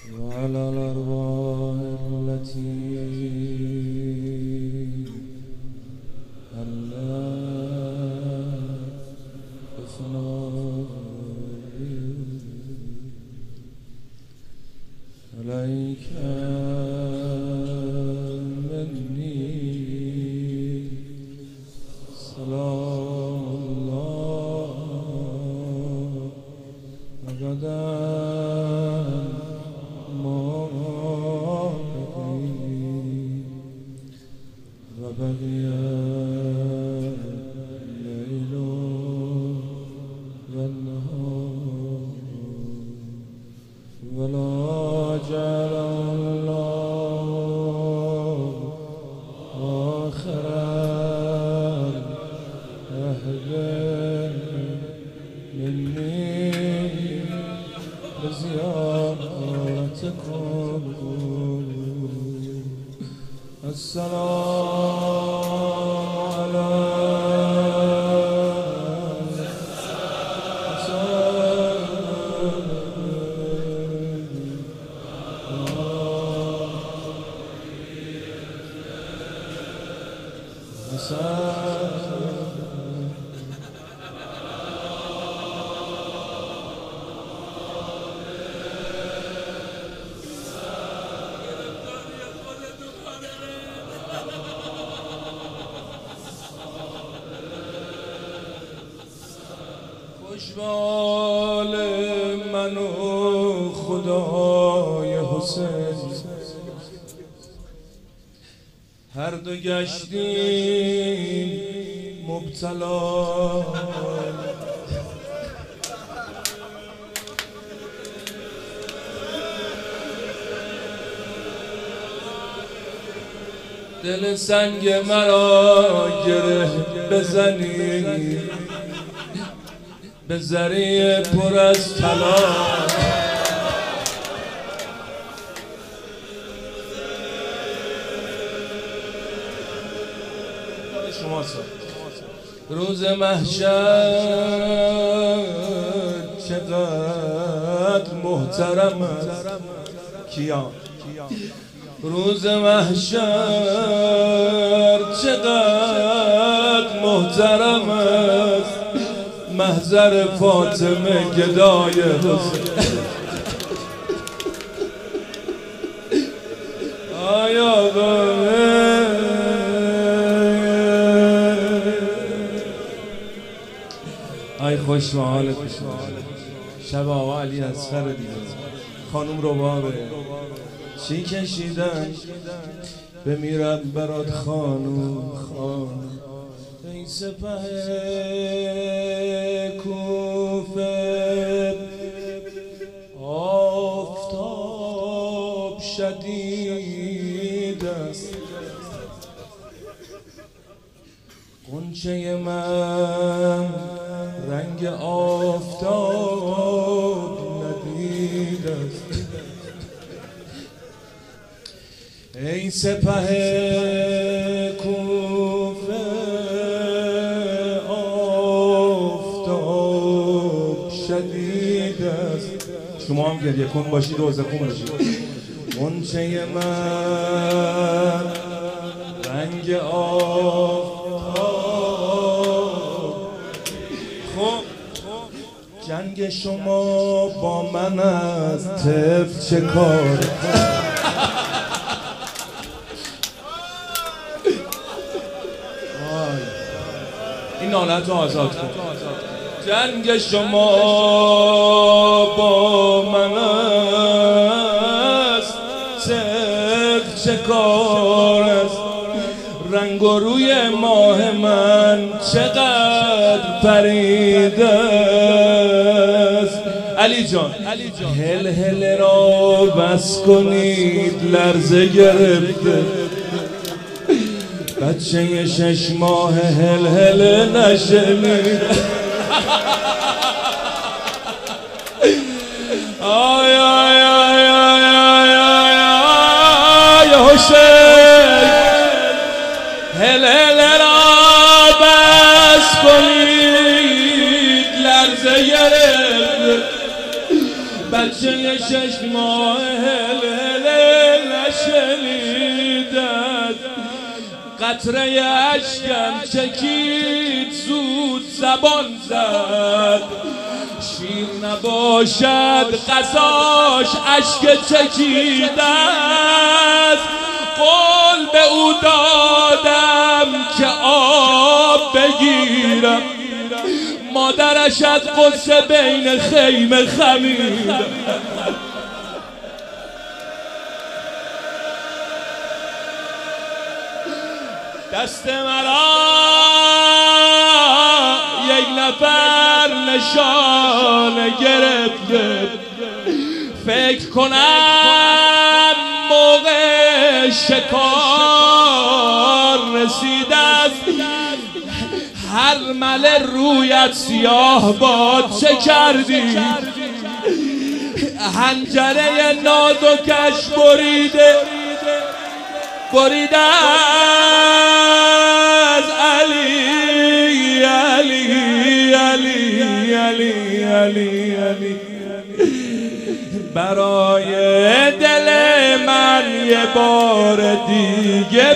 وعلى الأرواح التي هلت بفنائي عليك مني سلام الله أبدا وبقي الليل والنهار ولا جعل الله آخر العهد مني بزيارتكم السلام خوشبال من و خدای حسین هر دو گشتیم مبتلا دل سنگ مرا گره بزنی به ذریع پر از طلا روز محشر چقدر محترم است کیا روز محشر چقدر محترم است محضر فاطمه گدای حسین آیا ای خوش و حالت شب آقا علی اصغر دیگه خانوم رو بابه چی کشیدن بمیرم برات خانوم ای سپه کوفه آفتاب شدید است غنچه من رنگ آفتاب ندید است ای سپه کوفه آفتاب شدید است شما هم گریه کن باشید روزه خون باشید غنچه من رنگ آفتاب خب جنگ شما با من از طفل چه کار این نالت رو آزاد کن جنگ شما با من است چه کار است رنگ و روی ماه من چقدر پریده است علی جان هل هل را بس کنید لرزه گرفته بچه 6 ماه هل هل نشنید آی آی آی آی آی آی حسین هل هل را بس کنید لرزه گرفته بچه 6 ماه هل نشنیدد، قطره اشکم چکید زود زبان زد. شیر نباشد قضاش اشک چکیده است، قول به او دادم که آب بگیرم، مادرش از قصه بین خیمه خمیده. دست مرا یک نفر نشانه گرفته، فکر کنم موقع شکار رسیده است. هر مله رویت سیاه باد چه کردی، حنجره نازکش بریده از علی علی علی علی علی علی. برای دل من یه بار دیگه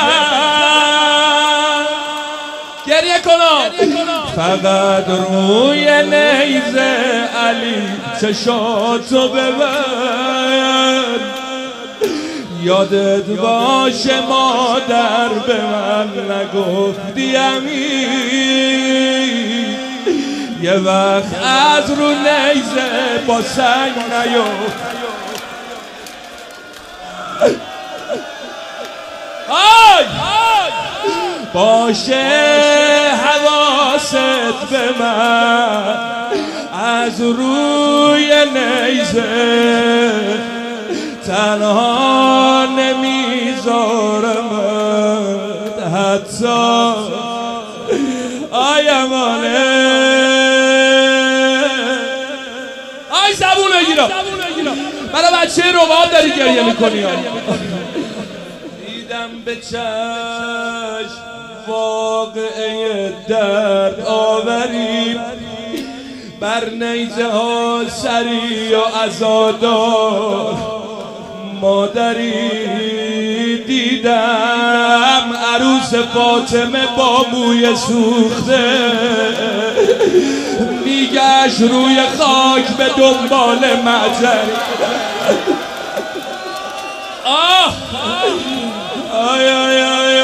بخند، گریه کنم فقط روی نیزه علی چشاتو ببند. یادت باشه مادر به من نگفتی امین، یه وقت از رو نیزه با سنگ نیفت. باشه حواست به من، از روی نیزه تنها نمیذارم حتی آیمانه. آی زبون بگیرم برای بچه رباب داری گریه میکنی. دیدم به چشم واقعه درد آوری، بر نیزه ها سری و عزادار مادری. دیدم عروس فاطمه با موی سوخته میگشت روی خاک به دنبال معجر. آه آی آی آی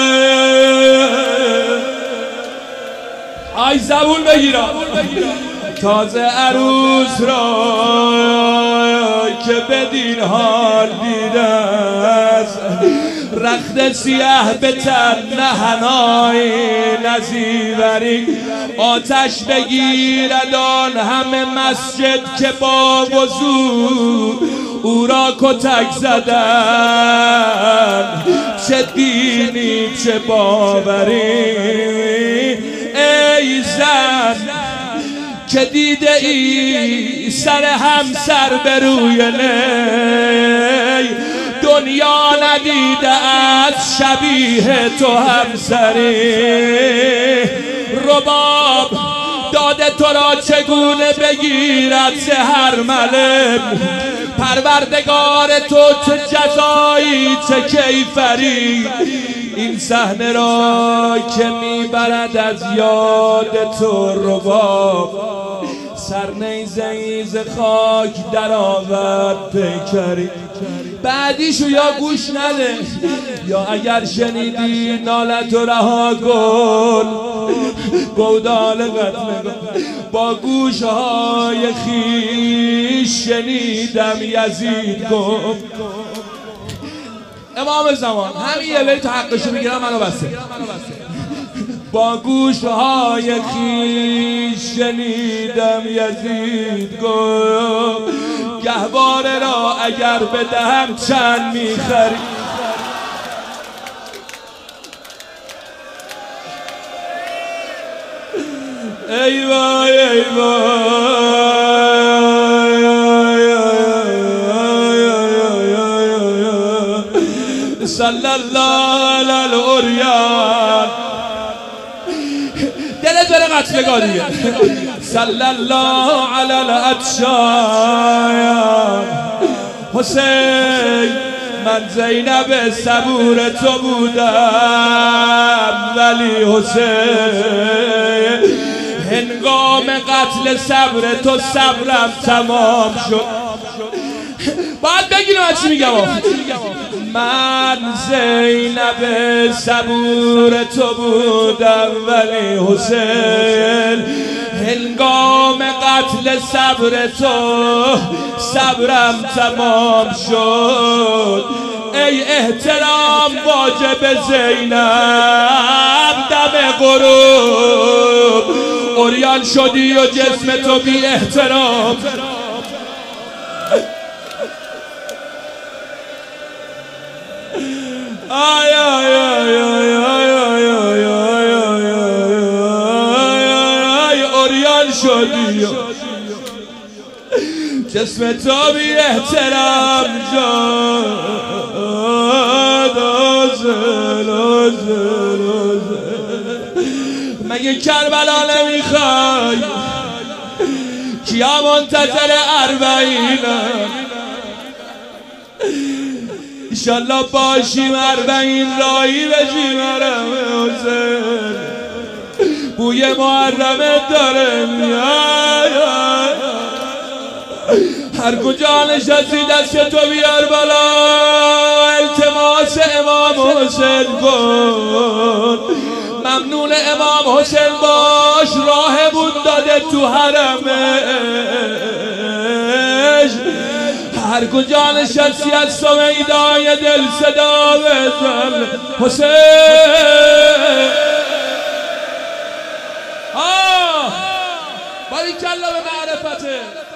آی زبون بگیرم. تازه عروس را که بدین حال دیده است، رخت سیاه به تن نهنای نزیوری. آتش بگیرد آن همه مسجد که با وضو او را کتک زدن. چه دینی چه باوری ای زن که دیده ای سر همسر به روی نی. دنیا ندیده از شبیه تو همسری. رباب داده تو را چگونه بگیرد سحر ملک، پروردگار تو چه جزایی چه کیفری. این صحنه را که میبرد از یاد تو رباب، سرنیزه ز خاک در آورد پیکری. بعدیشو یا گوش نده یا اگر شنیدی نالت و رها کن. گودال قتل با گوشهای خیش شنیدم یزید گفت. امام زمان همین یه بیت حقشو بگیرم منو بسته. با گوشهای خیش شنیدم یزید گفت، گهواره را اگر بدهم چند میخری. ای وای ای وای صلی الله علی العریان. دلت بره قتلگاه دیگه. صلی الله علی العطشان. حسین من زینب صبور تو بودم، ولی حسین هنگام قتل صبر تو صبرم تمام شد. باید بگیرم از چی میگم. من زینب صبور تو بودم، ولی حسین هنگام قتل صبر تو صبرم تمام شد. ای احترام واجب زینب دم غروب، عریان شدی و جسم تو بی احترام. آی آی آی آی آی آی آی عریان شدی جسم تو بی احترام شد. مگه کربلا نمیخوای؟ کیا منتظر اربعینم؟ ایشالله باشیم 40 راهی بشیم حسین. بوی محرمت داره میاد، هر کجا نشستی دست تو بیار بالا، التماس امام حسین کن، ممنون امام حسین باش، راهمون داده تو حرمش. هر کجا نشستی از سویدای دل صدا بزن حسین. باریکلا به معرفته.